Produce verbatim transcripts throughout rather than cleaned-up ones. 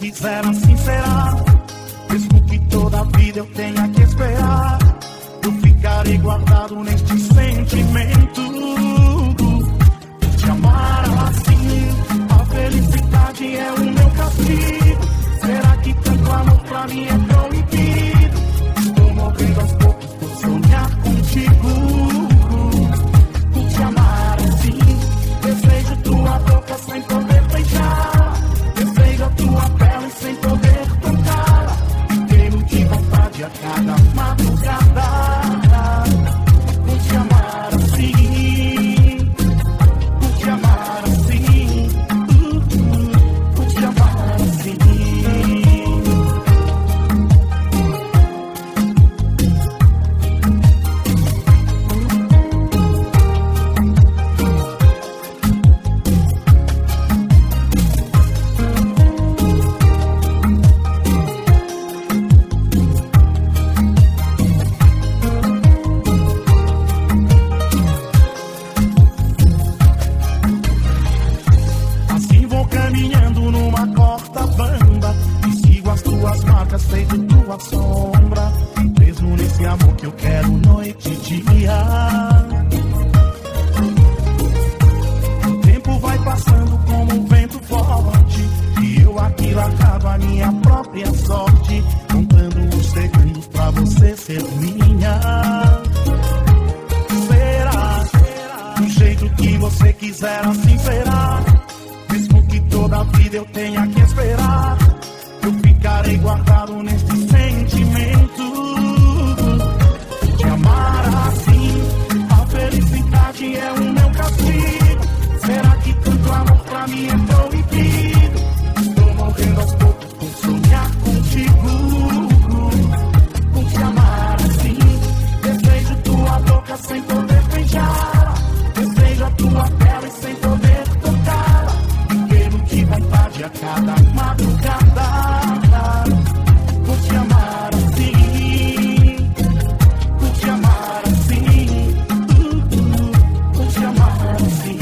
quiser, assim será. Mesmo que toda a vida eu tenha que esperar, eu ficarei guardado neste sentimento. Por te amar assim, a felicidade é o meu castigo. Será que tanto amor pra mim é proibido? Estou morrendo aos poucos por sonhar contigo. Por te amar assim, desejo tua boca sem poder beijar, desejo a tua pele sem poder tocá-la, e queimo de vontade a cada madrugada. Por te amar assim, por te amar assim, uh, uh, por te amar assim. Assim vou caminhando numa corta bamba e sigo as tuas marcas feito tua sombra, mesmo nesse amor que eu quero noite e dia. O tempo vai passando como um vento forte, e eu aqui largado a minha própria sorte, contando os segundos pra você ser minha. Será, do jeito que você quiser, assim será. Mesmo que toda a vida eu tenha que esperar, eu ficarei guardado neste sentimento. Te amar assim, a felicidade é o meu castigo. Será que tanto amor pra mim é proibido? Estou morrendo aos poucos por sonhar contigo. Por te amar assim, desejo tua boca sem poder beijar, desejo a tua pele sem poder tocá-la, de vontade a cada madrugada. Por te amar assim, por te amar assim, uh, uh, por te amar assim.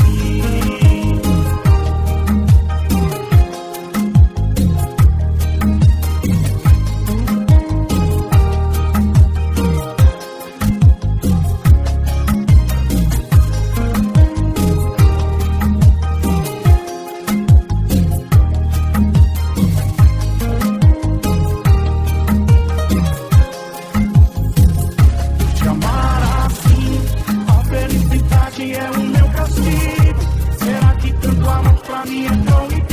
É o meu castigo. Será que tanto amor pra mim é proibido?